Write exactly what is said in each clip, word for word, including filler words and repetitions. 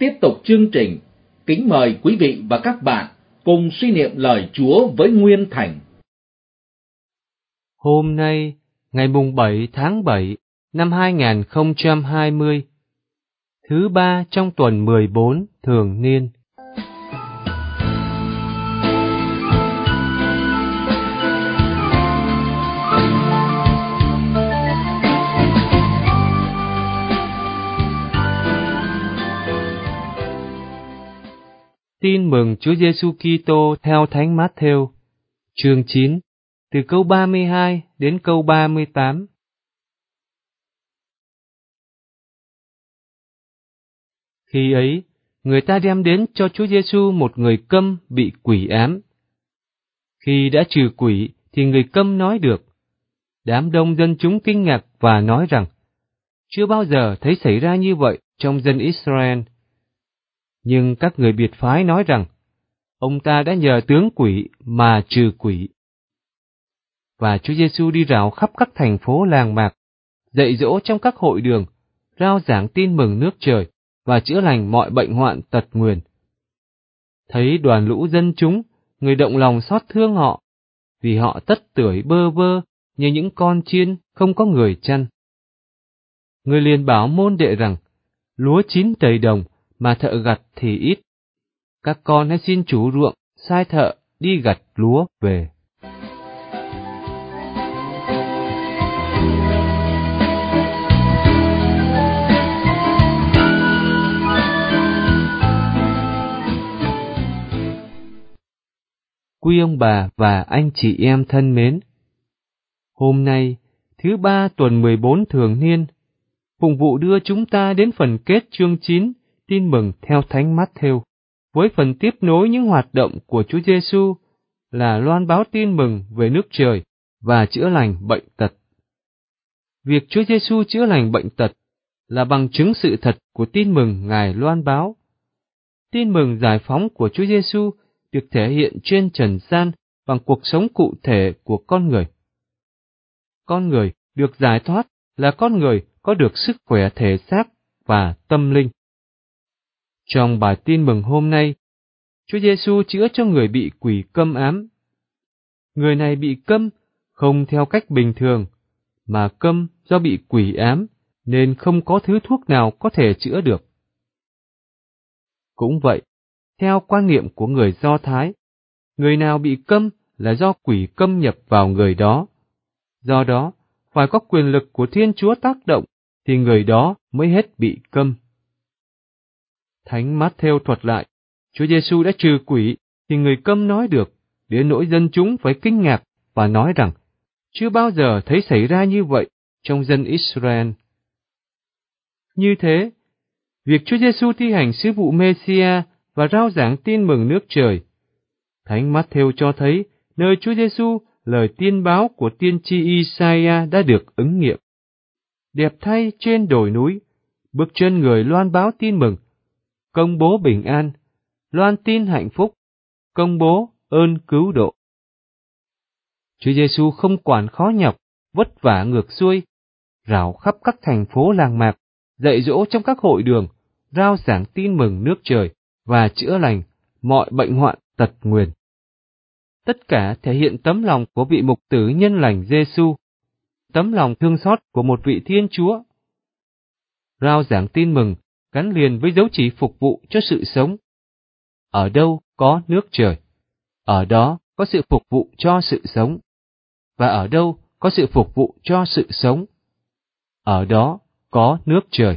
tiếp tục chương trình, kính mời quý vị và các bạn cùng suy niệm lời Chúa với Nguyên Thành. Hôm nay, ngày mùng bảy tháng bảy năm hai nghìn không trăm hai mươi, thứ ba trong tuần mười bốn thường niên. Tin mừng Chúa Giêsu Kitô theo Thánh Mát-thêu, chương chín, từ câu ba mươi hai đến câu ba mươi tám. Khi ấy, người ta đem đến cho Chúa Giêsu một người câm bị quỷ ám. Khi đã trừ quỷ thì người câm nói được. Đám đông dân chúng kinh ngạc và nói rằng, chưa bao giờ thấy xảy ra như vậy trong dân Israel. Nhưng các người biệt phái nói rằng, ông ta đã nhờ tướng quỷ mà trừ quỷ. Và Chúa Giêsu đi rao khắp các thành phố làng mạc, dạy dỗ trong các hội đường, rao giảng tin mừng nước trời và chữa lành mọi bệnh hoạn tật nguyền. Thấy đoàn lũ dân chúng, người động lòng xót thương họ, vì họ tất tưởi bơ vơ như những con chiên không có người chăn. Người liền bảo môn đệ rằng, lúa chín đầy đồng mà thợ gặt thì ít. Các con hãy xin chủ ruộng sai thợ đi gặt lúa về. Quý ông bà và anh chị em thân mến, hôm nay, thứ ba tuần mười bốn thường niên, phụng vụ đưa chúng ta đến phần kết chương chín, tin mừng theo Thánh Mát-thêu, với phần tiếp nối những hoạt động của Chúa Giêsu là loan báo tin mừng về nước trời và chữa lành bệnh tật. Việc Chúa Giêsu chữa lành bệnh tật là bằng chứng sự thật của tin mừng Ngài loan báo. Tin mừng giải phóng của Chúa Giêsu được thể hiện trên trần gian bằng cuộc sống cụ thể của con người. Con người được giải thoát là con người có được sức khỏe thể xác và tâm linh. Trong bài tin mừng hôm nay, Chúa Giêsu chữa cho người bị quỷ câm ám. Người này bị câm không theo cách bình thường, mà câm do bị quỷ ám nên không có thứ thuốc nào có thể chữa được. Cũng vậy, theo quan niệm của người Do Thái, người nào bị câm là do quỷ câm nhập vào người đó. Do đó, phải có quyền lực của Thiên Chúa tác động thì người đó mới hết bị câm. Thánh Mát-thêu thuật lại, Chúa Giêsu đã trừ quỷ thì người câm nói được, đến nỗi dân chúng phải kinh ngạc và nói rằng, chưa bao giờ thấy xảy ra như vậy trong dân Israel. Như thế, việc Chúa Giêsu thi hành sứ vụ Mê-si-a và rao giảng tin mừng nước trời, Thánh Mát-thêu cho thấy nơi Chúa Giêsu lời tiên báo của tiên tri Isaiah đã được ứng nghiệm. Đẹp thay trên đồi núi, bước chân người loan báo tin mừng, công bố bình an, loan tin hạnh phúc, công bố ơn cứu độ. Chúa Giêsu không quản khó nhọc, vất vả ngược xuôi, rảo khắp các thành phố làng mạc, dạy dỗ trong các hội đường, rao giảng tin mừng nước trời và chữa lành mọi bệnh hoạn tật nguyền. Tất cả thể hiện tấm lòng của vị mục tử nhân lành Giêsu, tấm lòng thương xót của một vị Thiên Chúa. Rao giảng tin mừng gắn liền với dấu chỉ phục vụ cho sự sống. Ở đâu có nước trời, ở đó có sự phục vụ cho sự sống. Và ở đâu có sự phục vụ cho sự sống, ở đó có nước trời.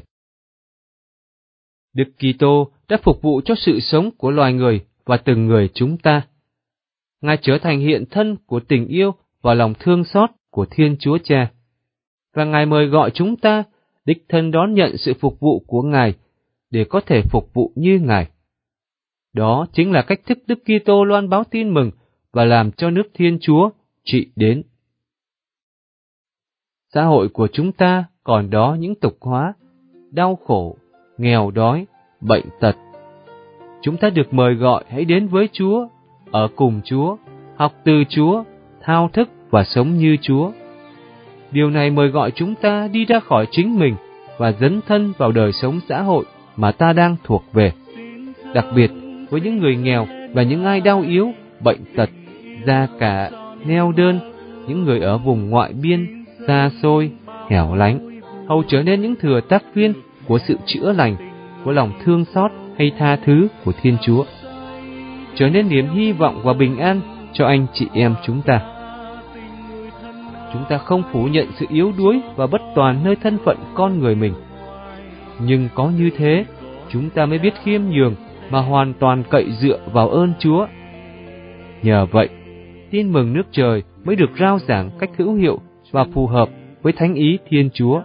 Đức Kitô đã phục vụ cho sự sống của loài người và từng người chúng ta. Ngài trở thành hiện thân của tình yêu và lòng thương xót của Thiên Chúa Cha. Và Ngài mời gọi chúng ta đích thân đón nhận sự phục vụ của Ngài để có thể phục vụ như Ngài. Đó chính là cách thức Đức Kitô loan báo tin mừng và làm cho nước Thiên Chúa trị đến. Xã hội của chúng ta còn đó những tục hóa, đau khổ, nghèo đói, bệnh tật. Chúng ta được mời gọi hãy đến với Chúa, ở cùng Chúa, học từ Chúa, thao thức và sống như Chúa. Điều này mời gọi chúng ta đi ra khỏi chính mình và dấn thân vào đời sống xã hội mà ta đang thuộc về. Đặc biệt với những người nghèo và những ai đau yếu, bệnh tật, già cả, neo đơn, những người ở vùng ngoại biên, xa xôi, hẻo lánh, hầu trở nên những thừa tác viên của sự chữa lành, của lòng thương xót hay tha thứ của Thiên Chúa, trở nên niềm hy vọng và bình an cho anh chị em chúng ta. Chúng ta không phủ nhận sự yếu đuối và bất toàn nơi thân phận con người mình, nhưng có như thế, chúng ta mới biết khiêm nhường mà hoàn toàn cậy dựa vào ơn Chúa. Nhờ vậy, tin mừng nước trời mới được rao giảng cách hữu hiệu và phù hợp với thánh ý Thiên Chúa.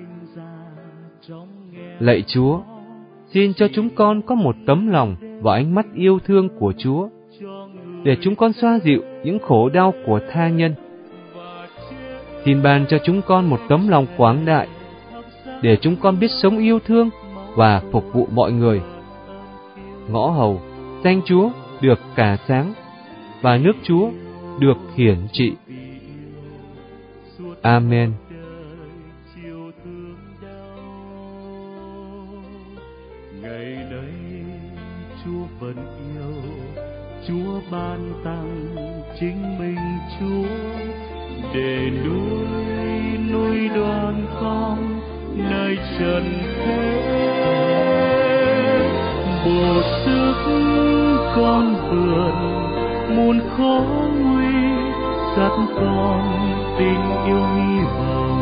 Lạy Chúa, xin cho chúng con có một tấm lòng và ánh mắt yêu thương của Chúa, để chúng con xoa dịu những khổ đau của tha nhân. Xin ban cho chúng con một tấm lòng quảng đại, để chúng con biết sống yêu thương và phục vụ mọi người. Ngõ hầu, danh Chúa được cả sáng, và nước Chúa được hiển trị. Amen. Ngày nay Chúa vẫn yêu, Chúa ban tặng chính mình Chúa để nuôi nuôi đoàn con nơi trần thế. Bổ sức con vườn muôn khó nguy, dắt con tình yêu hy vọng.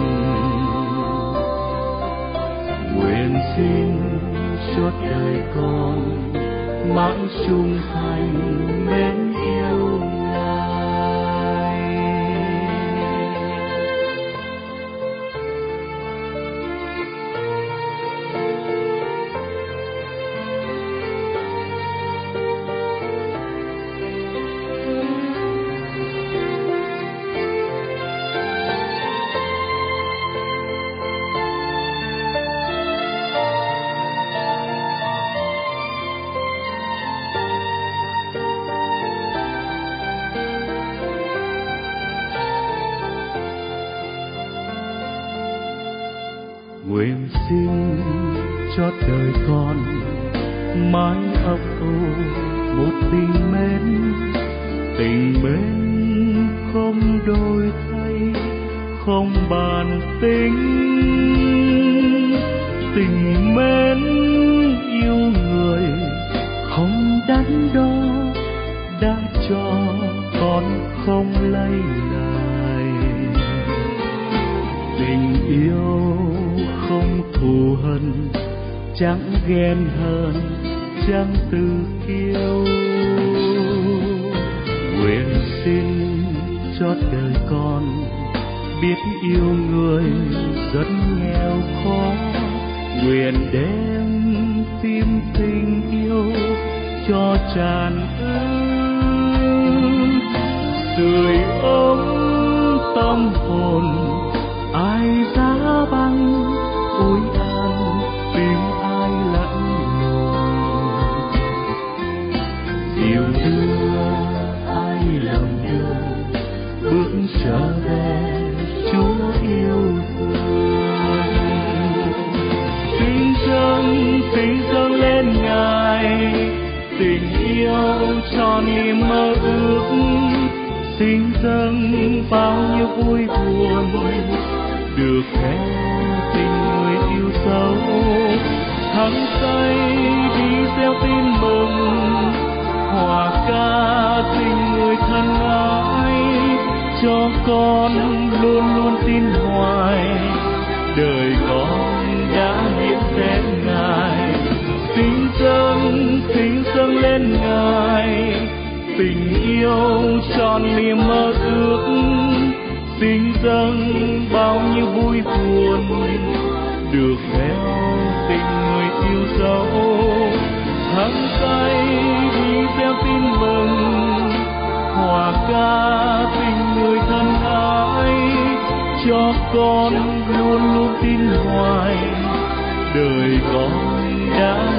Nguyện xin suốt đời con mãi trung thành mến yêu Ngài. Nguyện xin cho đời con mãi ấp ủ một tình mến, tình mến không đổi thay, không bàn tính, tình mến yêu người không đắn đo, đã cho con không lấy lại. Tình yêu không thù hận, chẳng ghen hờn, chẳng từ kiêu. Nguyện xin cho đời con biết yêu người rất nghèo khó. Nguyện đem tim tình yêu cho tràn ước, sưởi ấm tâm hồn ai giá băng, ôi an tìm ai lạnh lùng. Dìu đưa ai lòng đường bước trở về Chúa yêu thương. Xin dâng, xin dâng lên Ngài tình yêu cho niềm mơ ước. Xin dâng bao nhiêu vui buồn được theo tình người yêu dấu. Thắng say đi gieo tin mừng, hòa ca tình người thân ái, cho con luôn luôn tin hoài đời con đã hiện đến Ngài. Xin dâng, xin dâng lên Ngài tình yêu tròn niềm mơ ước. Xin dâng bao nhiêu vui buồn được theo tình người yêu dấu. Thắng say đi gieo tin mừng, hòa ca tình người thân ái, cho con luôn luôn tin hoài đời con đã